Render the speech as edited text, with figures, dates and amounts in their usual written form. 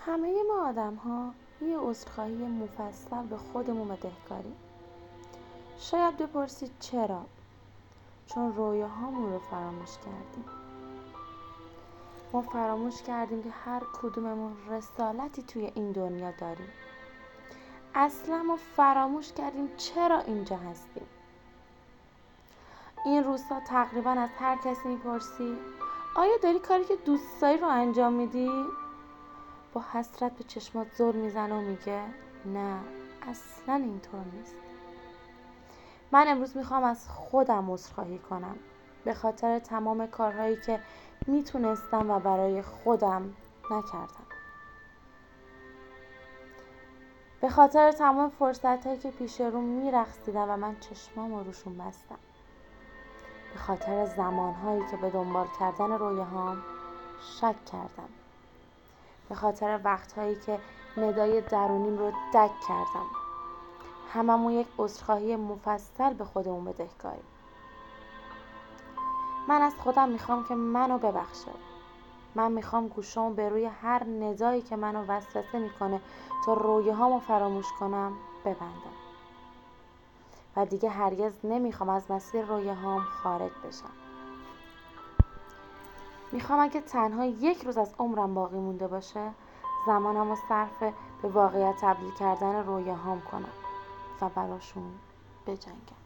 همه ما آدم ها یه عذرخواهی مفصل به خودمون بدهکاریم. شاید بپرسید چرا؟ چون رویاهامون رو فراموش کردیم. ما فراموش کردیم که هر کدوممون رسالتی توی این دنیا داریم. اصلا ما فراموش کردیم چرا اینجا هستیم. این روزها تقریبا از هر کسی میپرسی آیا داری کاری که دوست داری رو انجام میدی؟ با حسرت به چشمات زل میزنه و میگه نه، اصلا اینطور نیست. من امروز میخوام از خودم عذرخواهی کنم به خاطر تمام کارهایی که میتونستم و برای خودم نکردم. به خاطر تمام فرصتهایی که پیش رو میرقصیدم و من چشمام روشون بستم. به خاطر زمانهایی که به دنبال کردن رویاهام شک کردم. به خاطر وقتهایی که ندای درونیم رو دک کردم. هممون یک عذرخواهی مفصل به خودمون بدهکاریم. من از خودم میخوام که منو ببخشه. من میخوام گوشامو به روی هر ندایی که منو وسوسه میکنه تا رویاهامو فراموش کنم ببندم. و دیگه هرگز نمیخوام از مسیر رویاهام خارج بشم. میخوام اگه تنها یک روز از عمرم باقی مونده باشه زمانمو صرف به واقعیت تبدیل کردن رویاهام کنم و براشون بجنگم.